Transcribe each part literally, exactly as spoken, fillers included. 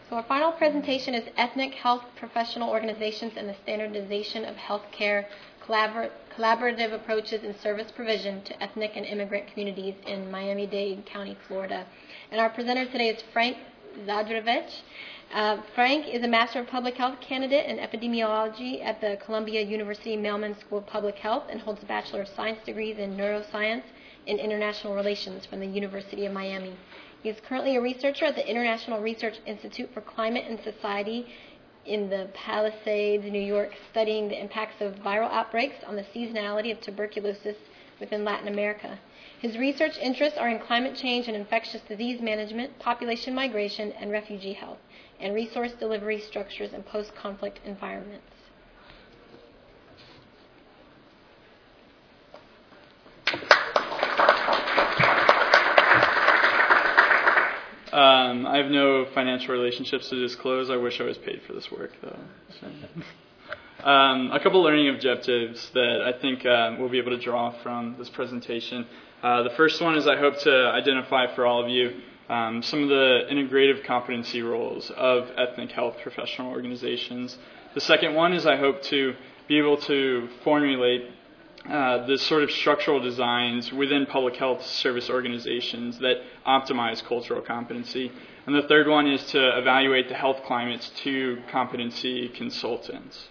So our final presentation is Ethnic Health Professional Organizations and the Standardization of Healthcare collabor- Collaborative Approaches in Service Provision to Ethnic and Immigrant Communities in Miami-Dade County, Florida. And our presenter today is Frank Zadravich. Uh, Frank is a Master of Public Health candidate in epidemiology at the Columbia University Mailman School of Public Health and holds a Bachelor of Science degrees in Neuroscience and International Relations from the University of Miami. He is currently a researcher at the International Research Institute for Climate and Society in the Palisades, New York, studying the impacts of viral outbreaks on the seasonality of tuberculosis within Latin America. His research interests are in climate change and infectious disease management, population migration, and refugee health, and resource delivery structures in post-conflict environments. Um, I have no financial relationships to disclose. I wish I was paid for this work, though. So. um, a couple learning objectives that I think uh, we'll be able to draw from this presentation. Uh, the first one is I hope to identify for all of you um, some of the integrative competency roles of ethnic health professional organizations. The second one is I hope to be able to formulate Uh, the sort of structural designs within public health service organizations that optimize cultural competency. And the third one is to evaluate the health climates to competency consultants.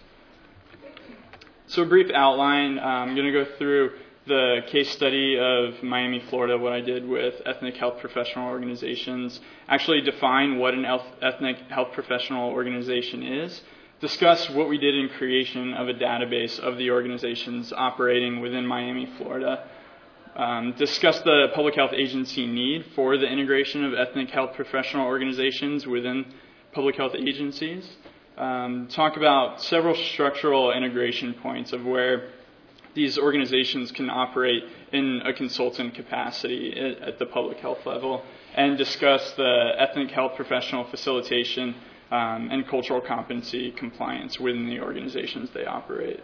So a brief outline, uh, I'm going to go through the case study of Miami, Florida, what I did with ethnic health professional organizations, actually define what an ethnic health professional organization is, discuss what we did in creation of a database of the organizations operating within Miami, Florida, um, discuss the public health agency need for the integration of ethnic health professional organizations within public health agencies, um, talk about several structural integration points of where these organizations can operate in a consultant capacity at, at the public health level, and discuss the ethnic health professional facilitation Um, and cultural competency compliance within the organizations they operate.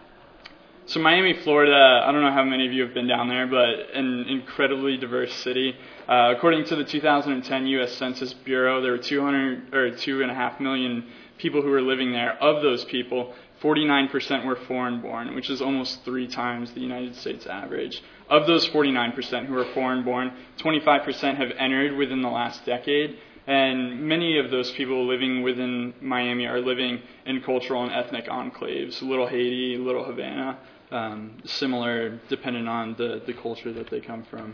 So Miami, Florida, I don't know how many of you have been down there, but an incredibly diverse city. Uh, according to the two thousand ten U S Census Bureau, there were two hundred or two and a half million people who were living there. Of those people, forty-nine percent were foreign-born, which is almost three times the United States average. Of those forty-nine percent who were foreign-born, twenty-five percent have entered within the last decade. And many of those people living within Miami are living in cultural and ethnic enclaves, Little Haiti, Little Havana, um, similar depending on the, the culture that they come from.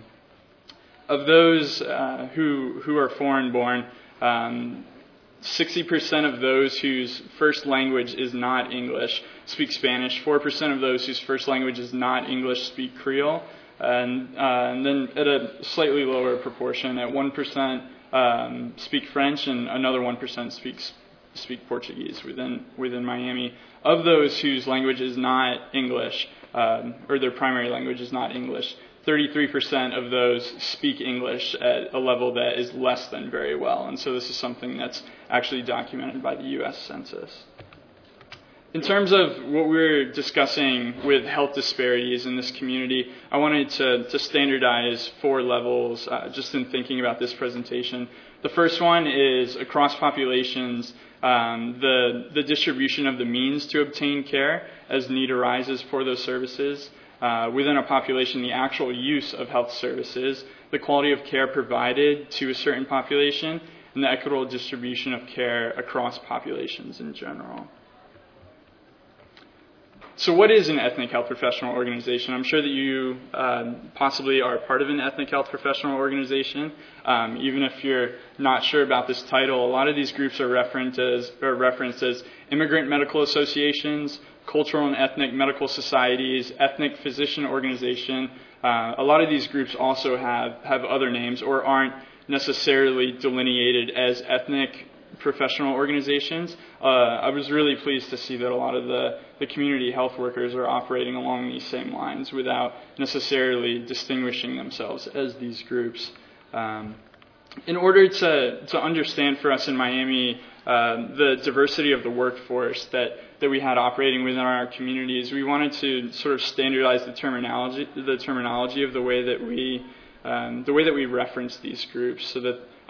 Of those uh, who who are foreign-born, um, sixty percent of those whose first language is not English speak Spanish, four percent of those whose first language is not English speak Creole, and, uh, and then at a slightly lower proportion, at one percent, Um, speak French, and another one percent speaks speak Portuguese within within Miami. Of those whose language is not English, um, or their primary language is not English, thirty-three percent of those speak English at a level that is less than very well. And so this is something that's actually documented by the U S Census. In terms of what we're discussing with health disparities in this community, I wanted to, to standardize four levels uh, just in thinking about this presentation. The first one is across populations, um, the, the distribution of the means to obtain care as need arises for those services. Uh, within a population, the actual use of health services, the quality of care provided to a certain population, and the equitable distribution of care across populations in general. So what is an ethnic health professional organization? I'm sure that you uh, possibly are part of an ethnic health professional organization. Um, even if you're not sure about this title, a lot of these groups are referenced as, are referenced as immigrant medical associations, cultural and ethnic medical societies, ethnic physician organization. Uh, a lot of these groups also have, have other names or aren't necessarily delineated as ethnic professional organizations. Uh, I was really pleased to see that a lot of the, the community health workers are operating along these same lines without necessarily distinguishing themselves as these groups. Um, in order to, to understand for us in Miami uh, the diversity of the workforce that, that we had operating within our communities, we wanted to sort of standardize the terminology, the terminology of the way that we um, the way that we reference these groups, so that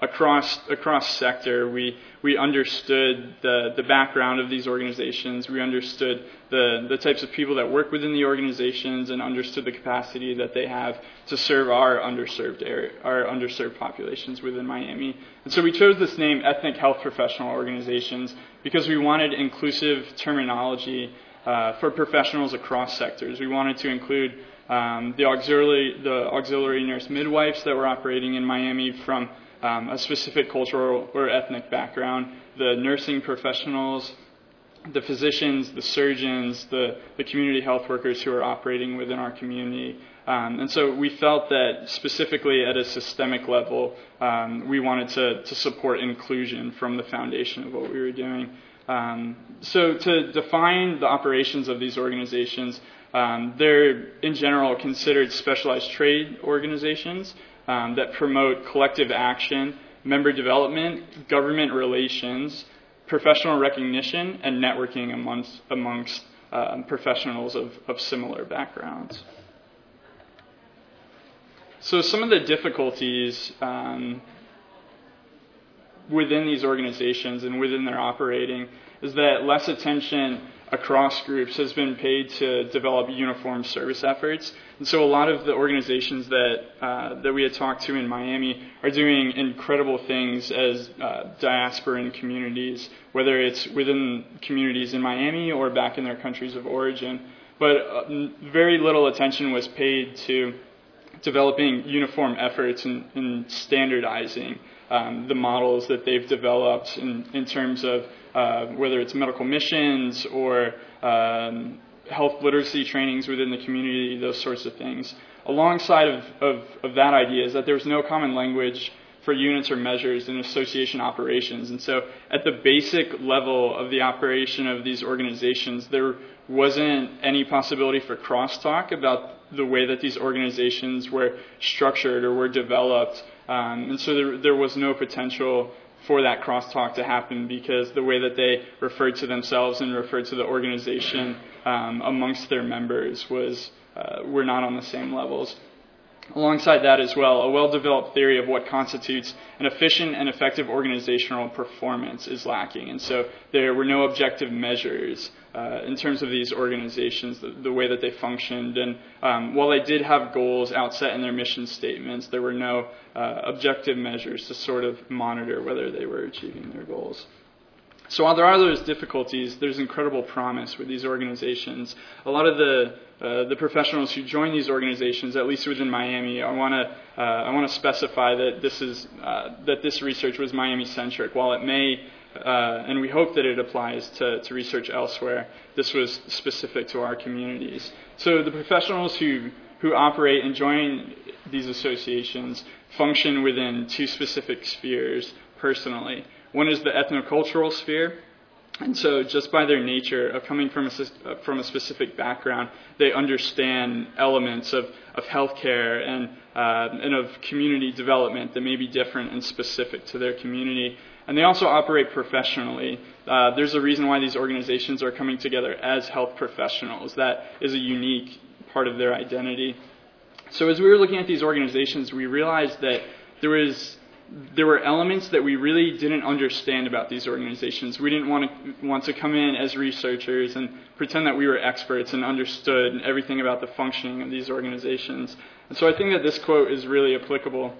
across across sector, we we understood the the background of these organizations. We understood the the types of people that work within the organizations, and understood the capacity that they have to serve our underserved area, our underserved populations within Miami. And so we chose this name, Ethnic Health Professional Organizations, because we wanted inclusive terminology uh, for professionals across sectors. We wanted to include um, the auxiliary the auxiliary nurse midwives that were operating in Miami from um, a specific cultural or ethnic background, the nursing professionals, the physicians, the surgeons, the, the community health workers who are operating within our community. Um, and so we felt that specifically at a systemic level, um, we wanted to, to support inclusion from the foundation of what we were doing. Um, so to define the operations of these organizations, um, they're in general considered specialized trade organizations um, that promote collective action, member development, government relations, professional recognition, and networking amongst, amongst uh, professionals of, of similar backgrounds. So some of the difficulties um, within these organizations and within their operating is that less attention across groups has been paid to develop uniform service efforts. And so a lot of the organizations that uh, that we had talked to in Miami are doing incredible things as uh, diasporan communities, whether it's within communities in Miami or back in their countries of origin. But uh, very little attention was paid to developing uniform efforts and, and standardizing um, the models that they've developed in, in terms of uh, whether it's medical missions or um, health literacy trainings within the community, those sorts of things. Alongside of, of, of that idea is that there's no common language for units or measures in association operations. And so at the basic level of the operation of these organizations, there wasn't any possibility for crosstalk about the way that these organizations were structured or were developed. Um, and so there, there was no potential for that crosstalk to happen because the way that they referred to themselves and referred to the organization um, amongst their members was uh, were not on the same levels. Alongside that as well, a well-developed theory of what constitutes an efficient and effective organizational performance is lacking. And so there were no objective measures uh, in terms of these organizations, the, the way that they functioned. And um, while they did have goals outset in their mission statements, there were no uh, objective measures to sort of monitor whether they were achieving their goals. So while there are those difficulties, there's incredible promise with these organizations. A lot of the uh, the professionals who join these organizations, at least within Miami, I want to uh, I want to specify that this is uh, that this research was Miami centric. While it may uh, and we hope that it applies to, to research elsewhere, this was specific to our communities. So the professionals who who operate and join these associations function within two specific spheres personally. One is the ethnocultural sphere, and so just by their nature of coming from a, from a specific background, they understand elements of, of healthcare and, uh, and of community development that may be different and specific to their community. And they also operate professionally. Uh, there's a reason why these organizations are coming together as health professionals. That is a unique part of their identity. So as we were looking at these organizations, we realized that there was There were elements that we really didn't understand about these organizations. We didn't want to want to come in as researchers and pretend that we were experts and understood everything about the functioning of these organizations. And so I think that this quote is really applicable,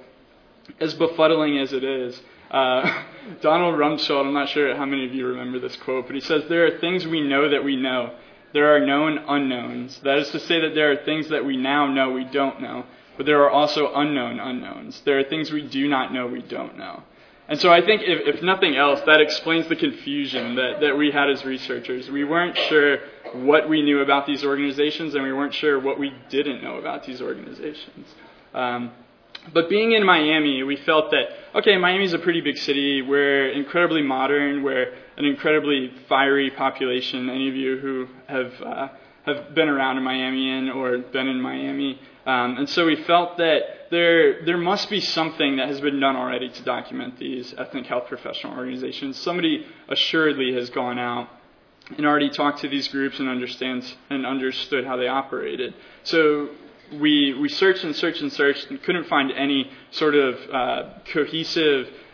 as befuddling as it is. Uh, Donald Rumsfeld, I'm not sure how many of you remember this quote, but he says, "There are things we know that we know. There are known unknowns." That is to say that there are things that we now know we don't know. But there are also unknown unknowns. There are things we do not know we don't know. And so I think if, if nothing else, that explains the confusion that, that we had as researchers. We weren't sure what we knew about these organizations, and we weren't sure what we didn't know about these organizations. Um, but being in Miami, we felt that, okay, Miami's a pretty big city. We're incredibly modern. We're an incredibly fiery population. Any of you who have uh, have been around in Miami and or been in Miami. Um, and so we felt that there there must be something that has been done already to document these ethnic health professional organizations. Somebody assuredly has gone out and already talked to these groups and understands and understood how they operated. So we we searched and searched and searched and couldn't find any sort of uh, cohesive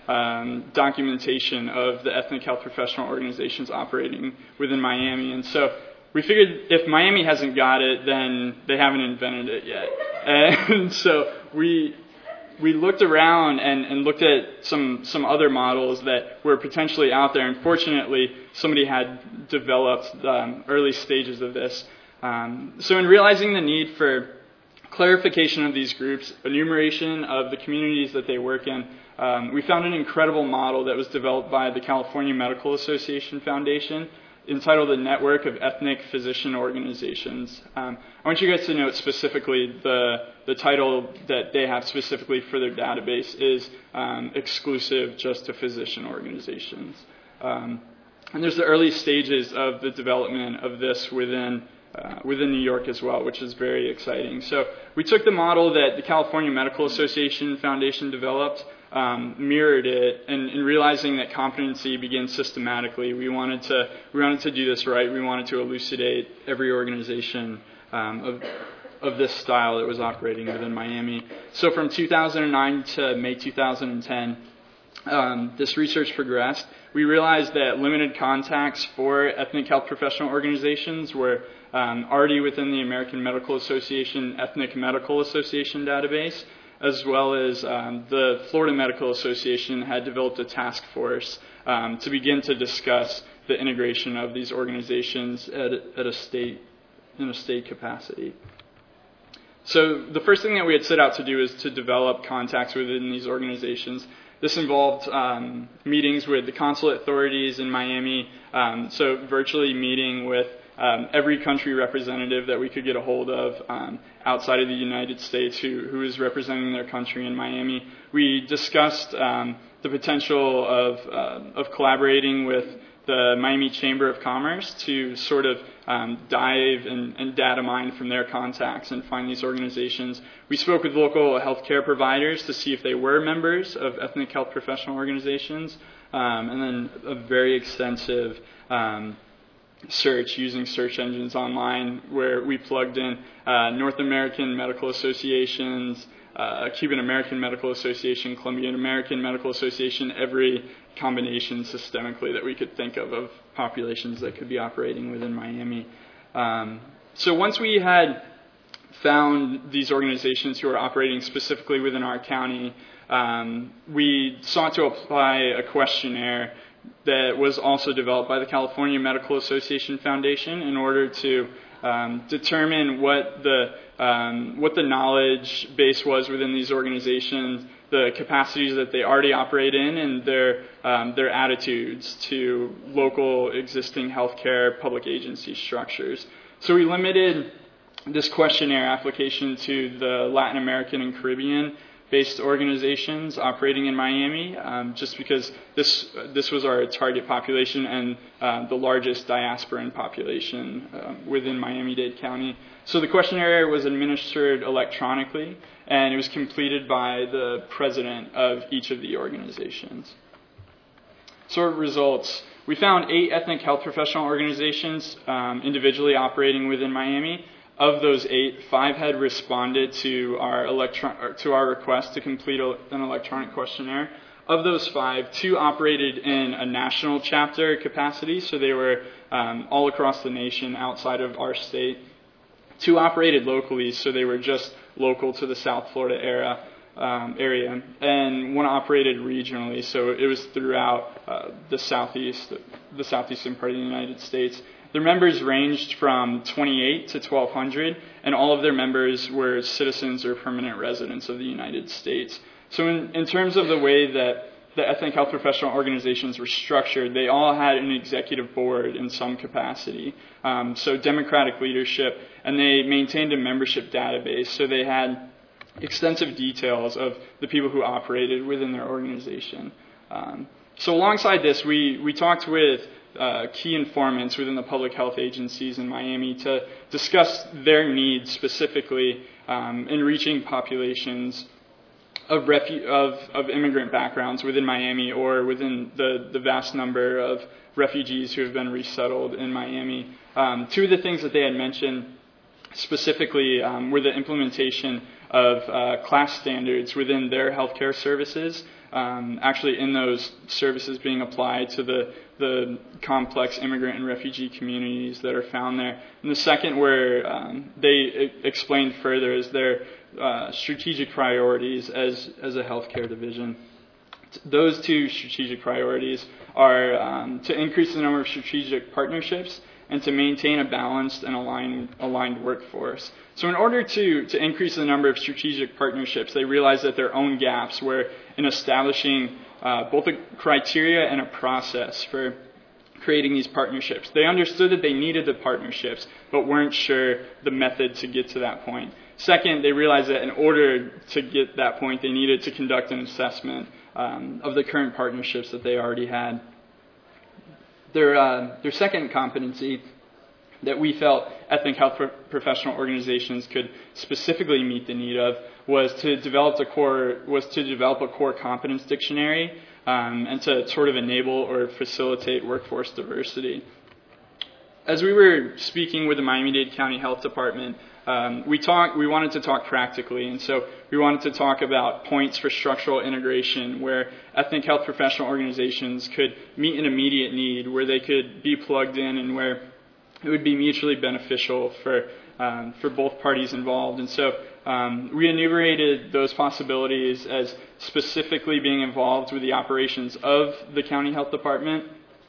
um, documentation of the ethnic health professional organizations operating within Miami. And so we figured if Miami hasn't got it, then they haven't invented it yet. And so we we looked around and, and looked at some, some other models that were potentially out there. And fortunately, somebody had developed um, early stages of this. Um, so in realizing the need for clarification of these groups, enumeration of the communities that they work in, um, we found an incredible model that was developed by the California Medical Association Foundation, entitled The Network of Ethnic Physician Organizations. Um, I want you guys to note specifically the the title that they have specifically for their database is um, exclusive just to physician organizations. Um, and there's the early stages of the development of this within uh, within New York as well, which is very exciting. So we took the model that the California Medical Association Foundation developed, Um, mirrored it, and, and realizing that competency begins systematically. We wanted to we wanted to do this right. We wanted to elucidate every organization um, of of this style that was operating within Miami. So from two thousand nine to May two thousand ten, um, this research progressed. We realized that limited contacts for ethnic health professional organizations were um, already within the American Medical Association Ethnic Medical Association database, as well as um, the Florida Medical Association had developed a task force um, to begin to discuss the integration of these organizations at a, at a state in a state capacity. So the first thing that we had set out to do is to develop contacts within these organizations. This involved um, meetings with the consulate authorities in Miami, um, so virtually meeting with Um, every country representative that we could get a hold of um, outside of the United States who, who is representing their country in Miami. We discussed um, the potential of, uh, of collaborating with the Miami Chamber of Commerce to sort of um, dive and, and data mine from their contacts and find these organizations. We spoke with local healthcare providers to see if they were members of ethnic health professional organizations, um, and then a very extensive um, search using search engines online where we plugged in uh, North American Medical Associations, uh, Cuban American Medical Association, Colombian American Medical Association, every combination systemically that we could think of of populations that could be operating within Miami. Um, so once we had found these organizations who are operating specifically within our county, um, we sought to apply a questionnaire that was also developed by the California Medical Association Foundation in order to um, determine what the um, what the knowledge base was within these organizations, the capacities that they already operate in, and their um, their attitudes to local existing healthcare public agency structures. So we limited this questionnaire application to the Latin American and Caribbean based organizations operating in Miami, um, just because this this was our target population and uh, the largest diasporan population uh, within Miami-Dade County. So the questionnaire was administered electronically, and it was completed by the president of each of the organizations. So results, we found eight ethnic health professional organizations um, individually operating within Miami. Of those eight, five had responded to our electron- to our request to complete a, an electronic questionnaire. Of those five, two operated in a national chapter capacity, so they were um, all across the nation outside of our state. Two operated locally, so they were just local to the South Florida era, um, area. And one operated regionally, so it was throughout uh, the southeast, the southeastern part of the United States. Their members ranged from twenty-eight to twelve hundred, and all of their members were citizens or permanent residents of the United States. So in, in terms of the way that the ethnic health professional organizations were structured, they all had an executive board in some capacity, um, so democratic leadership, and they maintained a membership database, so they had extensive details of the people who operated within their organization. Um, so alongside this, we, we talked with Uh, key informants within the public health agencies in Miami to discuss their needs specifically um, in reaching populations of, refu- of of immigrant backgrounds within Miami or within the, the vast number of refugees who have been resettled in Miami. Um, two of the things that they had mentioned specifically um, were the implementation of uh, class standards within their healthcare services, um, actually in those services being applied to the, the complex immigrant and refugee communities that are found there. And the second, where um, they e- explained further, is their uh, strategic priorities as, as a healthcare division. Those two strategic priorities are um, to increase the number of strategic partnerships and to maintain a balanced and aligned, aligned workforce. So in order to, to increase the number of strategic partnerships, they realized that their own gaps were in establishing uh, both a criteria and a process for creating these partnerships. They understood that they needed the partnerships, but weren't sure the method to get to that point. Second, they realized that in order to get that point, they needed to conduct an assessment um, of the current partnerships that they already had. Their, uh, their second competency that we felt ethnic health pro- professional organizations could specifically meet the need of was to develop a core was to develop a core competence dictionary um, and to sort of enable or facilitate workforce diversity. As we were speaking with the Miami-Dade County Health Department, um, we talked. We wanted to talk practically, and so we wanted to talk about points for structural integration, where ethnic health professional organizations could meet an immediate need, where they could be plugged in, and where it would be mutually beneficial for um, for both parties involved. And so um, we enumerated those possibilities as specifically being involved with the operations of the county health department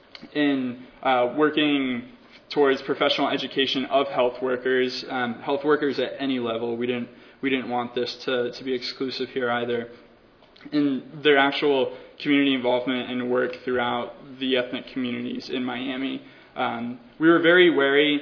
in uh, working towards professional education of health workers, um, health workers at any level. We didn't we didn't want this to, to be exclusive here either. In their actual community involvement and work throughout the ethnic communities in Miami. Um, we were very wary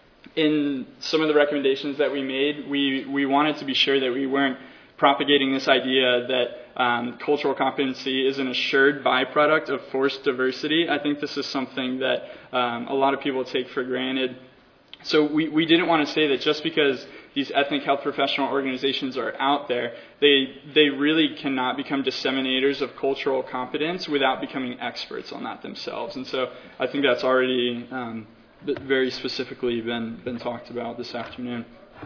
in some of the recommendations that we made. We we wanted to be sure that we weren't propagating this idea that um, cultural competency is an assured byproduct of forced diversity. I think this is something that um, a lot of people take for granted. So we, we didn't want to say that just because these ethnic health professional organizations are out there, they they really cannot become disseminators of cultural competence without becoming experts on that themselves. And so I think that's already um, very specifically been, been talked about this afternoon.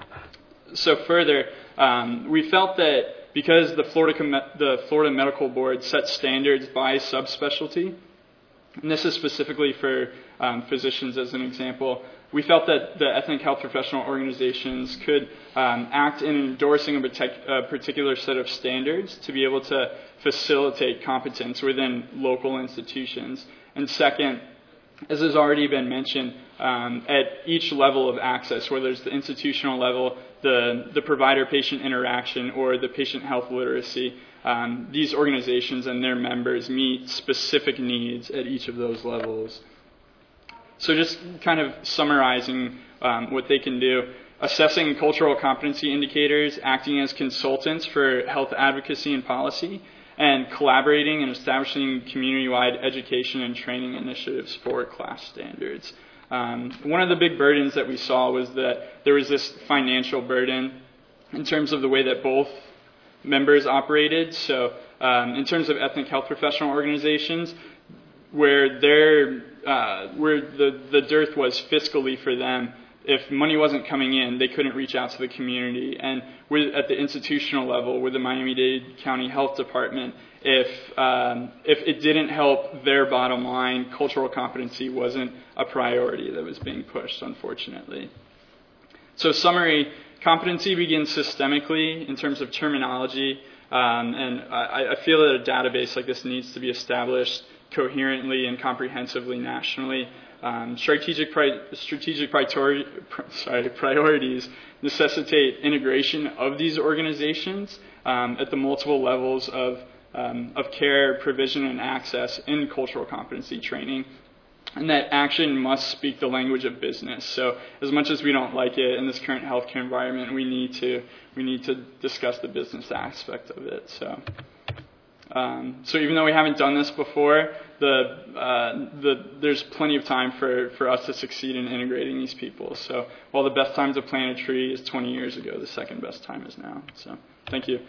So further, um, we felt that because the Florida the Florida Medical Board sets standards by subspecialty, and this is specifically for um, physicians as an example, we felt that the ethnic health professional organizations could um, act in endorsing a, protect, a particular set of standards to be able to facilitate competence within local institutions. And second, as has already been mentioned, um, at each level of access, whether it's the institutional level, the, the provider-patient interaction, or the patient health literacy, um, these organizations and their members meet specific needs at each of those levels. So just kind of summarizing um, what they can do, assessing cultural competency indicators, acting as consultants for health advocacy and policy, and collaborating and establishing community-wide education and training initiatives for class standards. Um, one of the big burdens that we saw was that there was this financial burden in terms of the way that both members operated. So um, in terms of ethnic health professional organizations, where their uh, where the, the dearth was fiscally for them, if money wasn't coming in, they couldn't reach out to the community. And with, at the institutional level, with the Miami-Dade County Health Department, if um, if it didn't help their bottom line, cultural competency wasn't a priority that was being pushed, unfortunately. So summary, competency begins systemically in terms of terminology, um, and I, I feel that a database like this needs to be established coherently and comprehensively nationally. Um, strategic pri- strategic priori- pri- sorry, priorities necessitate integration of these organizations um, at the multiple levels of um, of care, provision, and access in cultural competency training. And that action must speak the language of business. So as much as we don't like it in this current healthcare environment, we need to we need to discuss the business aspect of it. So. Um, so even though we haven't done this before, the, uh, the, there's plenty of time for, for us to succeed in integrating these people. So while the best time to plant a tree is twenty years ago, the second best time is now. So thank you.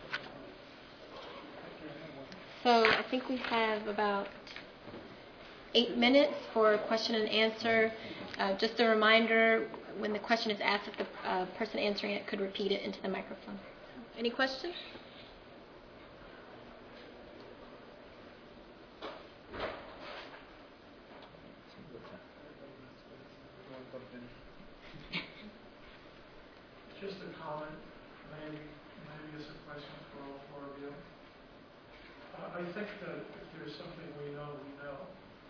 So I think we have about eight minutes for question and answer. Uh, just a reminder, when the question is asked, if the uh, person answering it could repeat it into the microphone. Any questions? Just a comment, maybe, maybe it's a question for all four of you. Uh, I think that if there's something we know, we know,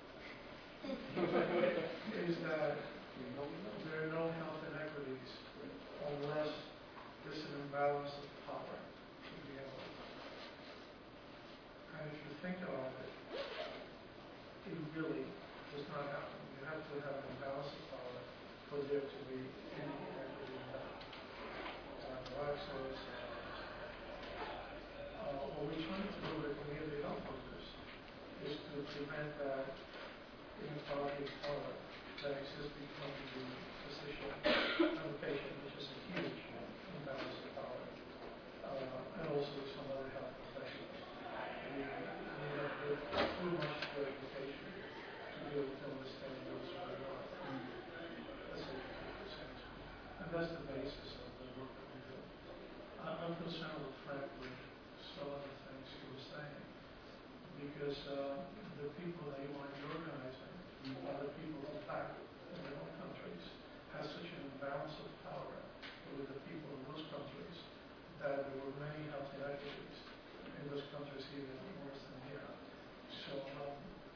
is that there are no health inequities unless there's an imbalance of power to be able. And if you think about it, it really does not happen. You have to have an imbalance of power for there to be any inequity in that. Uh, so it's, uh, what we're trying to do with community health workers is to prevent that inequality of power that exists between the physician and the patient, which is a huge imbalance of power, uh, and also some other health professionals. We, we have too much education to be able to understand what's going on. That's education, and that's the basis of the work that we do. I'm concerned with, frankly, some of the things you were saying, because uh, the people that you want to be organizing are the people, in fact, in their own countries, have such an imbalance of power with the people in those countries that there were many health inequities in those countries even worse than here. So um,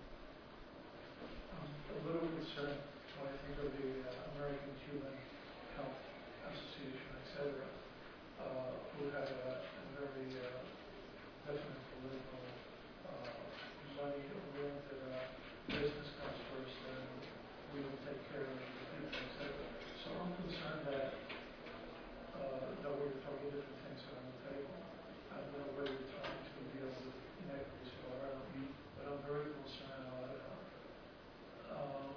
I'm a little concerned when I think of the uh, American Cuban Health Association, et cetera. Uh, who had a, a very uh, definite political, uh, money-oriented uh, business comes first, and we will take care of the people, et cetera. So I'm concerned that uh, that we're talking different things around the table. I don't know where we're trying to deal with inequities all around, but I'm very concerned about it. Um,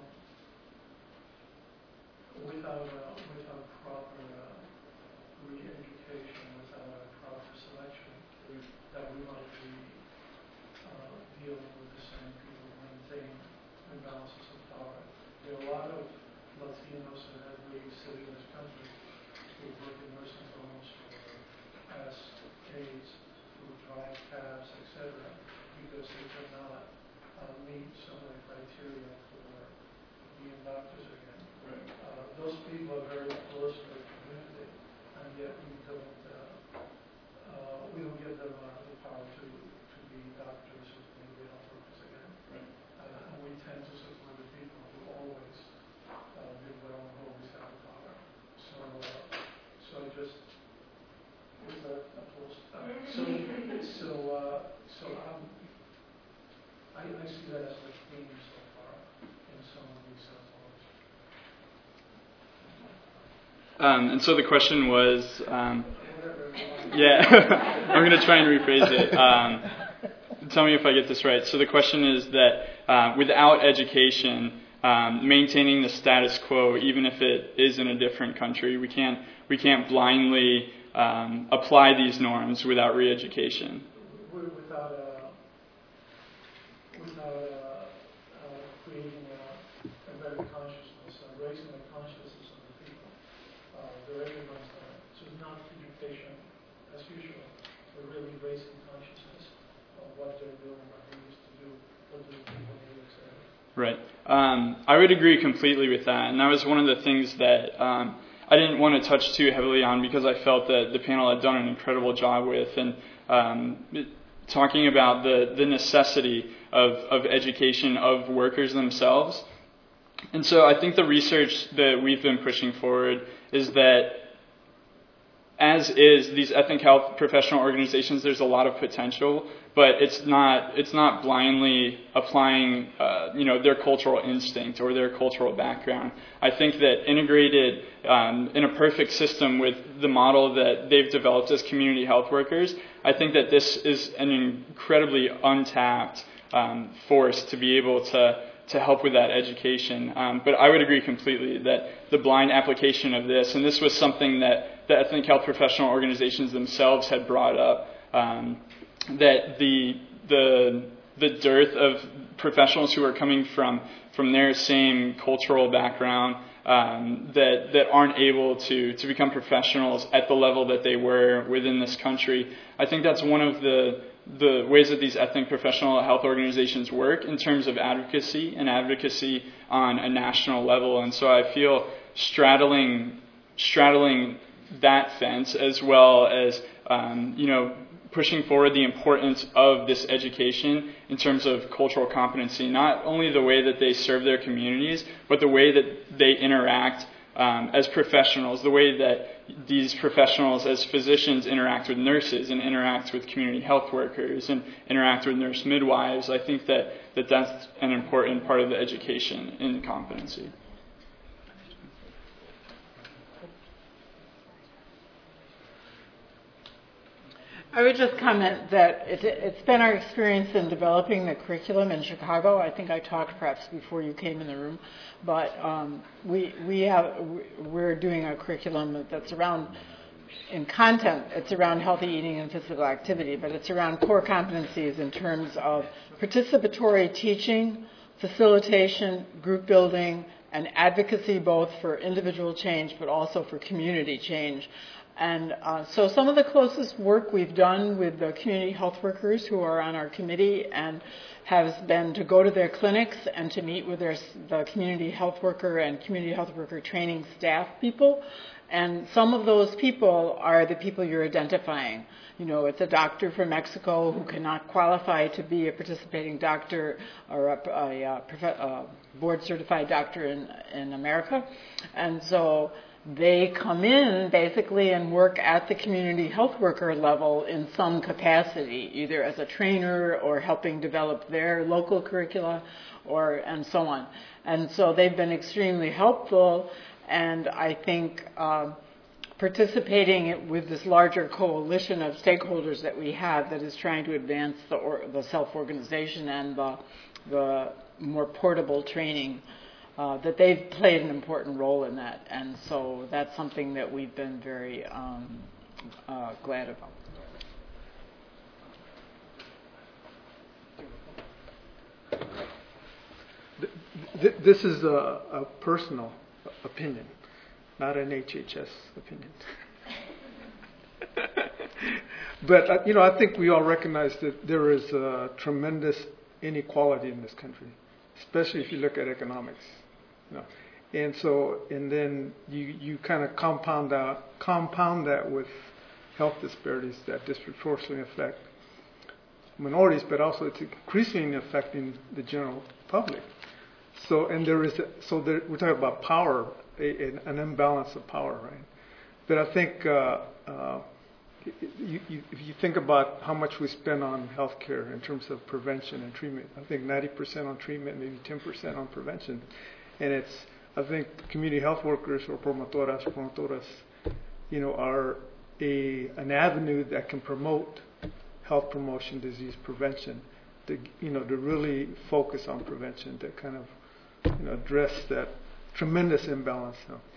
without uh, without proper uh, re-education, without a proper selection, that we might be uh, dealing with the same people who maintain imbalances of power. There are a lot of Latinos and every city in this country who work in nursing homes or as aides, who drive cabs, et cetera, because they cannot uh, meet some of the criteria for being doctors again. Right. Uh, those people are very close to the community, and yet we don't uh, uh, we don't give them uh, the power to, to be doctors or community health workers again. Right. Uh, and we tend to support the people who always uh, did well and always have the power. So, uh, so I just with that applause. Uh, so, so, uh, so um, I, I see that as a theme so far in some of these uh, Um, and so the question was, um, yeah, I'm going to try and rephrase it. Um, tell me if I get this right. So the question is that uh, without education, um, maintaining the status quo, even if it is in a different country, we can't we can't blindly um, apply these norms without re-education. Without uh, without uh, uh, creating a, a better consciousness, uh, raising the consciousness of the people. Uh, they're everyone's there. So it's not education as usual, but really raising consciousness of what they're doing, what they used to do, what do the people do, et cetera. Right. Um, I would agree completely with that, and that was one of the things that um, I didn't want to touch too heavily on because I felt that the panel had done an incredible job with, and um, talking about the, the necessity of, of education of workers themselves. And so I think the research that we've been pushing forward is that as is, these ethnic health professional organizations, there's a lot of potential, but it's not it's not blindly applying uh, you know their cultural instinct or their cultural background. I think that integrated um, in a perfect system with the model that they've developed as community health workers, I think that this is an incredibly untapped um, force to be able to to help with that education. Um, but I would agree completely that the blind application of this, and this was something that the ethnic health professional organizations themselves had brought up, um, that the the the dearth of professionals who are coming from from their same cultural background um, that that aren't able to to become professionals at the level that they were within this country. I think that's one of the the ways that these ethnic professional health organizations work in terms of advocacy and advocacy on a national level. And so I feel straddling straddling that fence, as well as um, you know pushing forward the importance of this education in terms of cultural competency, not only the way that they serve their communities, but the way that they interact um, as professionals, the way that these professionals as physicians interact with nurses and interact with community health workers and interact with nurse midwives. I think that, that that's an important part of the education in competency. I would just comment that it, it's been our experience in developing the curriculum in Chicago. I think I talked perhaps before you came in the room, but um, we we have we're doing a curriculum that's around, in content, it's around healthy eating and physical activity, but it's around core competencies in terms of participatory teaching, facilitation, group building, and advocacy, both for individual change but also for community change. And uh, so some of the closest work we've done with the community health workers who are on our committee and has been to go to their clinics and to meet with their, the community health worker and community health worker training staff people. And some of those people are the people you're identifying. You know, it's a doctor from Mexico who cannot qualify to be a participating doctor or a, a, a, a board-certified doctor in, in America. And so they come in basically and work at the community health worker level in some capacity, either as a trainer or helping develop their local curricula or and so on. And so they've been extremely helpful, and I think uh, participating with this larger coalition of stakeholders that we have that is trying to advance the, or, the self-organization and the, the more portable training, Uh, that they've played an important role in that, and so that's something that we've been very um, uh, glad about. This is a, a personal opinion, not an H H S opinion. But, uh, you know, I think we all recognize that there is a tremendous inequality in this country, especially if you look at economics. You know. And so, and then you, you kind of compound out, compound that with health disparities that disproportionately affect minorities, but also it's increasingly affecting the general public. So, and there is, a, so there, we're talking about power, a, an imbalance of power, right? But I think uh, uh, you, you, if you think about how much we spend on healthcare in terms of prevention and treatment, I think ninety percent on treatment, maybe ten percent on prevention. And it's, I think community health workers or promotoras, promotoras, you know, are a an avenue that can promote health promotion, disease prevention, to, you know, to really focus on prevention, to kind of, you know, address that tremendous imbalance. You know.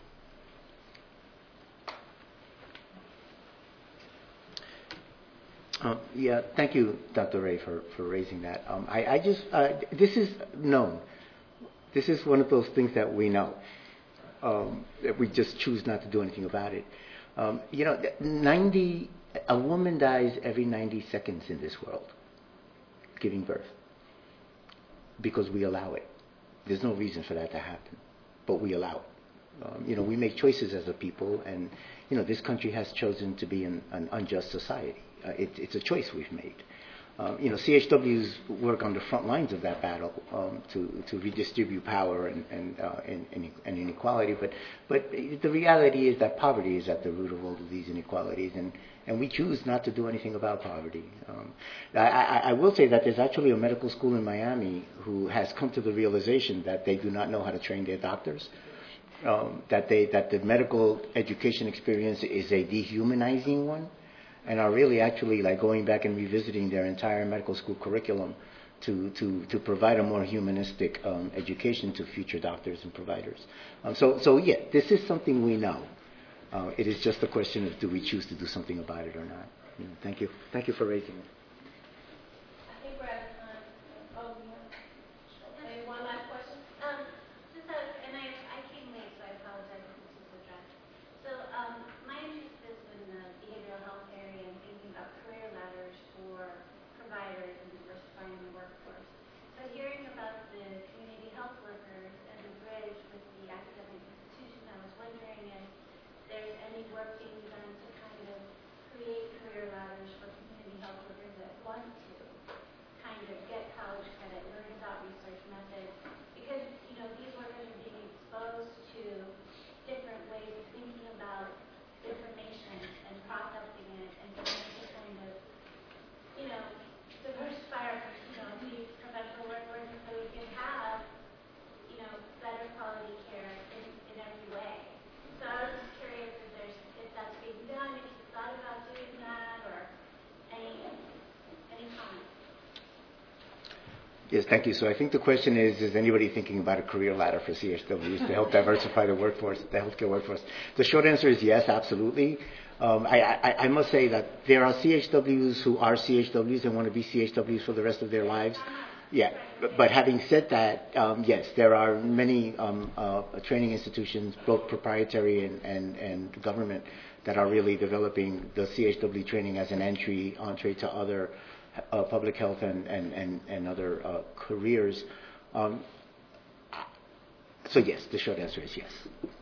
Uh, yeah, thank you, Doctor Ray, for, for raising that. Um, I, I just, uh, this is known. This is one of those things that we know, um, that we just choose not to do anything about it. Um, you know, ninety, a woman dies every ninety seconds in this world, giving birth, because we allow it. There's no reason for that to happen, but we allow it. Um, you know, we make choices as a people, and, you know, this country has chosen to be an, an unjust society. Uh, it, it's a choice we've made. Um, you know, C H Ws work on the front lines of that battle um, to, to redistribute power and, and, uh, and, and inequality. But, but the reality is that poverty is at the root of all of these inequalities, and, and we choose not to do anything about poverty. Um, I, I, I will say that there's actually a medical school in Miami who has come to the realization that they do not know how to train their doctors. Um, that they that the medical education experience is a dehumanizing one, and are really actually like going back and revisiting their entire medical school curriculum to to, to provide a more humanistic um, education to future doctors and providers. Um, so so yeah, this is something we know. Uh, it is just a question of do we choose to do something about it or not. You know, thank you. Thank you for raising it. I think we're out of time. work being done to kind of create career ladders for community health workers that want to kind of get college credit, learn about research methods, because, you know, these workers are being exposed to different ways of thinking about information and processing it and trying to kind of, you know, diversify our, you know, these professional workers so we can have, you know, better quality care in, in every way. So I was just curious if there's, if that's being done, if you thought about doing that, or any, any comments? Yes, thank you. So I think the question is, is anybody thinking about a career ladder for C H Ws to help diversify the workforce, the healthcare workforce? The short answer is yes, absolutely. Um, I, I, I must say that there are C H Ws who are C H Ws and want to be C H Ws for the rest of their lives. Yeah, but, but having said that, um, yes, there are many um, uh, training institutions, both proprietary and, and, and government, that are really developing the C H W training as an entry, entree to other uh, public health and, and, and, and other uh, careers. Um, so yes, the short answer is yes.